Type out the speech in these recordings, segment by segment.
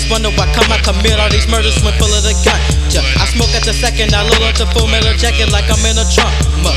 niggas wonder why come I commit all these murders when full of the gun. I smoke at the second, I load up the full metal jacket like I'm in a trunk.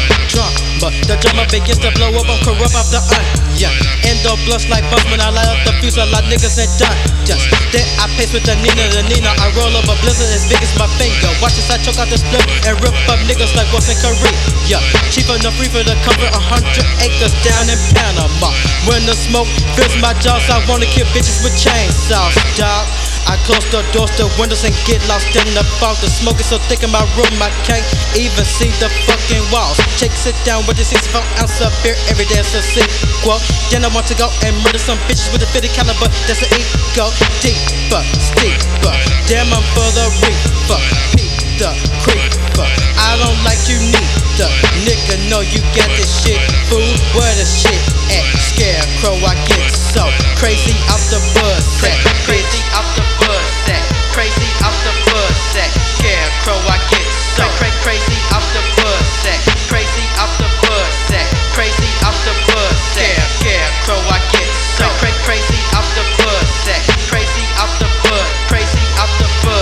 But the drummer begins to blow up, I'm corrupt off the Endo blunts like bumps when I light up the fuse, a lot niggas ain't done. Then I pace with the Nina, I roll up a blizzard as big as my finger. Watch as I choke out the split and rip up niggas like Wilson Korea. Cheap enough reefer to cover 100 acres down in Panama. When the smoke fills my jaws, I wanna kill bitches with chainsaws, dog. I close the doors, the windows, and get lost in the fog. The smoke is so thick in my room, I can't even see the fucking walls. Check, sit down with the 64 ounce of beer every day, it's a sequel. Then I want to go and murder some bitches with a 50 caliber, that's an ego. Deeper, steeper, damn I'm for the reaper. Peep the creeper, I don't like you neither. Nigga, know you got this shit, fool, where the shit at? Scarecrow, I get so crazy off the buzz sack. Crazy off the buzz sack. Crazy off the buzz sack. Scarecrow, I get so crazy off the buzz sack. Crazy off the buzz sack. Crazy off the buzz sack. Scarecrow, I get so crazy off the buzz sack. Crazy off the buzz. Crazy off the buzz.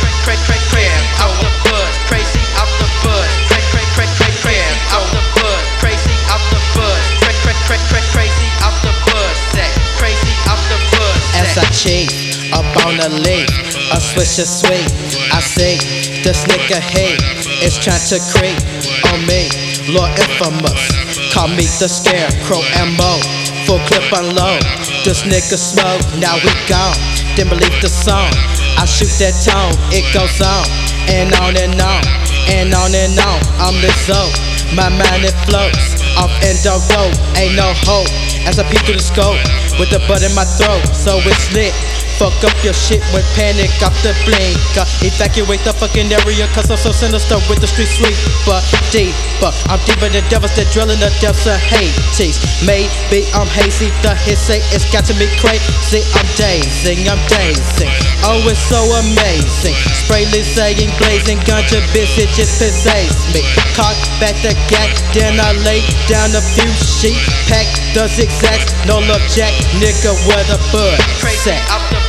Crazy off the buzz. Crazy off the buzz. Crazy off the buzz. Crazy off the buzz. Crazy off the buzz sack. Crazy off the buzz. As I cheat up on the leaf, a switch is sweet. I see this nigga hate is trying to creep on me. Lord infamous, call me the Scarecrow ammo. Full clip unload. This nigga smoke, now we gone. Didn't believe the song. I shoot that tone, it goes on and on and on and on and on. I'm Lizzo, my mind it floats off Endo Road, ain't no hope. As I peek through the scope with the bud in my throat, so it's lit. Fuck up your shit with panic off the blink. Evacuate the fucking area, cause I'm so sinister with the street sweeper. Deeper, I'm deeper than devils that drill in the depths of Hades. Maybe I'm hazy, the hit say it's got to be crazy. I'm dazing. Oh, it's so amazing. Spray saying blazing, ganja busy just possess me. Cock back the gat, then I lay down a few sheep. Pack the zigzags, no love jack, nigga, where the bud. Crazy off the